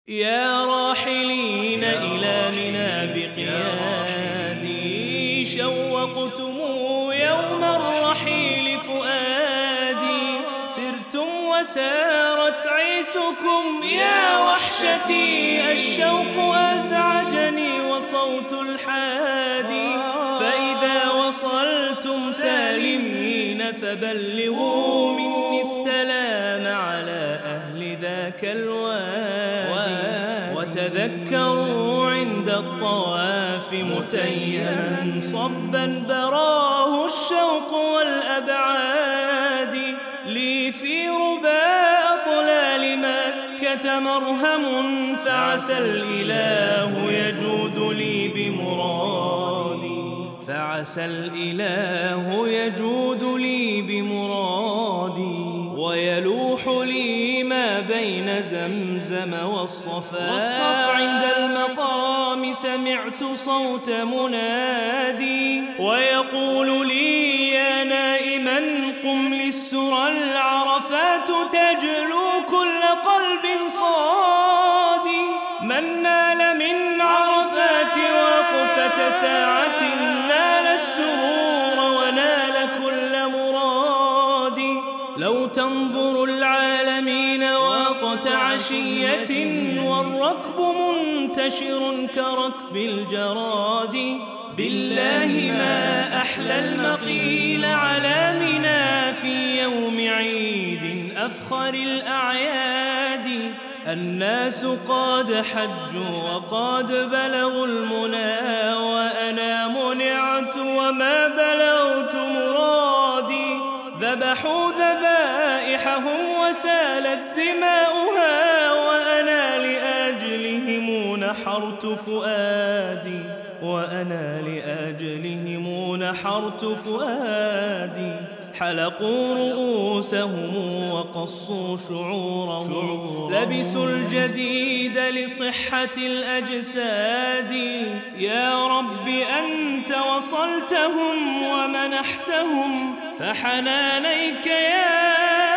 يا راحلين إلى منى بقيادي، شوقتم يوم الرحيل فؤادي، سرتم وسارت عيسكم يا وحشتي، الشوق أزعجني وصوت الحادي، فإذا وصلتم سالمين فبلغوا مني السلام على أهل ذاك الوادي، وتذكروا عند الطواف متيما صبا براه الشوق والأبعاد، لي في رباء أطلال مكة مرهم، فعسى الإله يجود لي بمرادي، فعسى الإله يجود لي بمرادي، ويلوح لي ما بين زمزم والصفا، عند المقام سمعت صوت منادي، ويقول لي يا نائما قم للسرى، العرفات تجلو كل قلب صادي، من نال من عرفات وقفة ساعة نال السرور ونال كل مرادي، لو تنظر العالمين وقت عشية والركب منتشر كركب الجراد، بالله ما أحلى المقيل على منى في يوم عيد أفخر الأعياد، الناس قد حجوا وقد بلغوا المنى، وأنا منعت وما بلغت مرادي، ذبحوا ذبائحهم وسالت دماؤها، وأنا لأجلهم نحرت فؤادي، وأنا لأجلهم نحرت فؤادي، حلقوا رؤوسهم وقصوا شعورهم، لبسوا الجديد لصحة الأجساد، يا رب أنت وصلتهم ومنحتهم، فحنانيك يا